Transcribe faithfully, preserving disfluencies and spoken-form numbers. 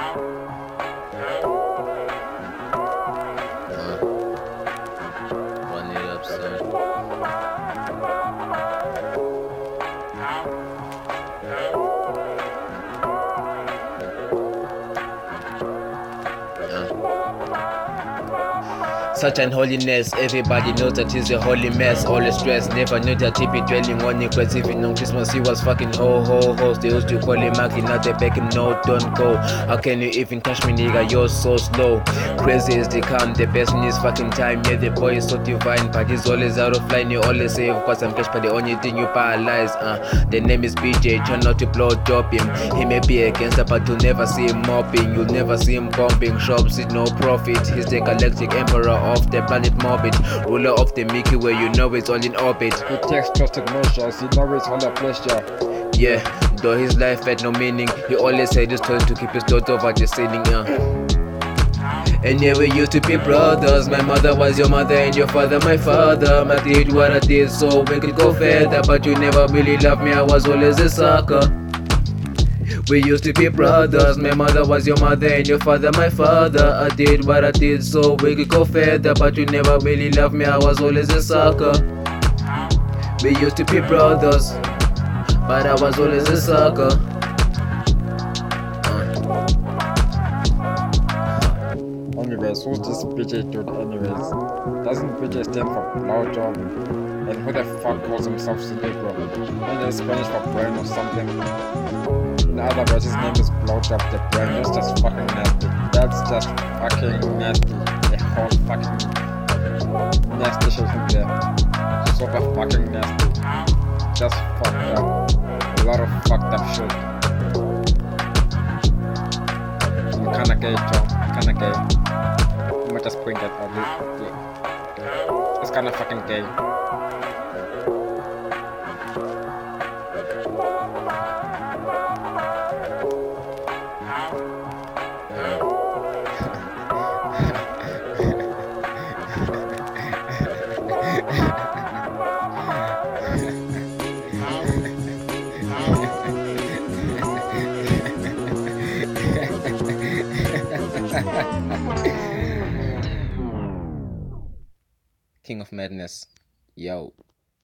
Run it up, son. Such unholiness, everybody knows that he's a holy mess. Always stress, never knew that he be dwelling on regrets. Even on Christmas he was fucking ho ho ho. They used to call him ugly, now they beg him no, don't go. How can you even catch me, nigga? You're so slow. Crazy as they come, the best in his fucking time. Yeah, the boy is so divine, but he's always out of line. You always say, of course I'm cash, but the only thing you paralyze. Uh, the name is B J, try not to blow drop him. He may be a gangster, but you'll never see him mopping. You'll never see him bombing shops with no profit. He's the galactic emperor of the planet Morbid, ruler of the Milky Way, you know it's all in orbit. He takes plastic measures, you know it's all a pleasure. Yeah, though his life had no meaning, he always said his toy to keep his daughter over the ceiling. Uh. And yeah, we used to be brothers. My mother was your mother and your father my father. I did what I did so we could go further, but you never really loved me, I was always a sucker. We used to be brothers. My mother was your mother and your father my father. I did what I did so we could go further, but you never really loved me, I was always a sucker. We used to be brothers, but I was always a sucker. uh. Anyways, who's this B J dude anyways? Doesn't B J stand for blowjob? And who the fuck calls himself Cerebro? Ain't it Spanish for brain or something? In other words, his name is Blowjob the Brain. It's just fucking nasty. That's just fucking nasty. The whole fucking nasty shit in there. Super fucking nasty. Just fucked up. A lot of fucked up shit. I'm kinda gay, Joe. Kinda gay. I'm gonna just bring that out. It's kinda fucking gay. King of Madness, yo.